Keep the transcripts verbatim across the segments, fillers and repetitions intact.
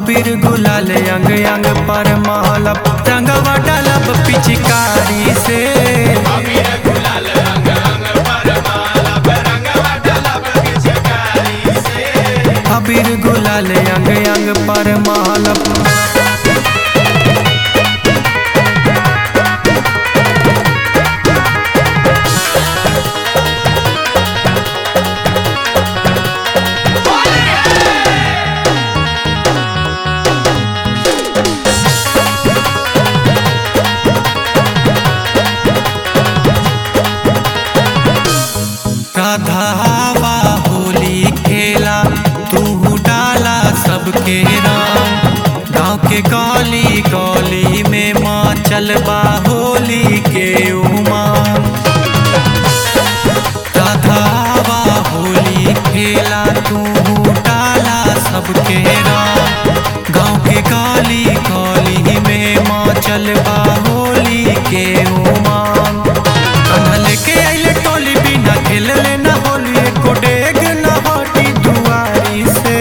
अबीर गुलाल अंग अंग पर महलब रंगवा डालब पिचकारी से। अबीर गुलाल अंग अंग पर महलब रंगवा डालब पिचकारी से। अबीर गुलाल अंग अंग पर महलब राधावा होली खेला तू डाला सबके रंग। गाँव के गली गली में माँ चलबा होली के उमंग। राधावा होली खेला तू डाला सबके रंग। गाँव के गली गली में माँ चलबा होली के उमंग। कन्हल के आइले टोली बिना खेल लेना होली एको डेग न हटी दुआरी से।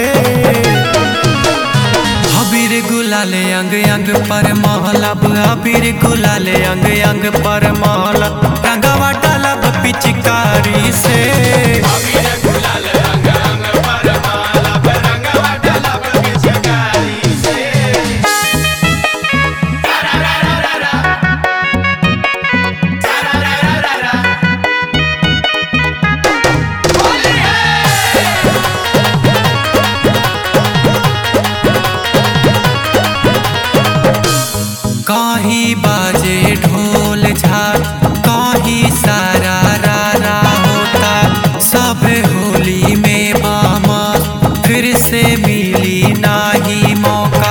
अबीर गुलाल अंग अंग पर महलब अबीर गुलाल अंग अंग पर महलब रंगवा डालब पिचकारी से। अबीर गुलाल अंग अंग पर महलब रंगवा डालब पिचकारी से। कहीं बाजे ढोल झाल कहीं सारा रा रा होता। सब होली में मामा फिर से मिली नाही मौका।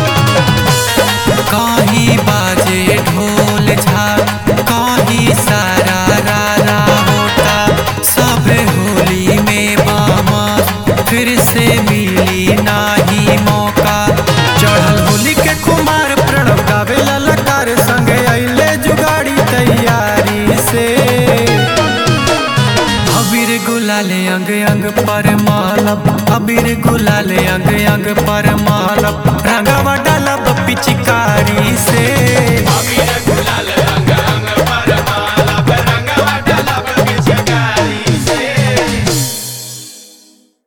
कहीं बाजे ढोल झाल कहीं सारा रा रा होता। सब होली में मामा फिर से मिली नाही मौका। चढ़ल होली के कुमार प्रणव गावे ललकार संगे अइले जुगाड़ी तैयारी से। अबीर गुलाल अंग अंग पर महलब अबीर गुलाल अंग अंग पर महलब रंगवा डालब पिचकारी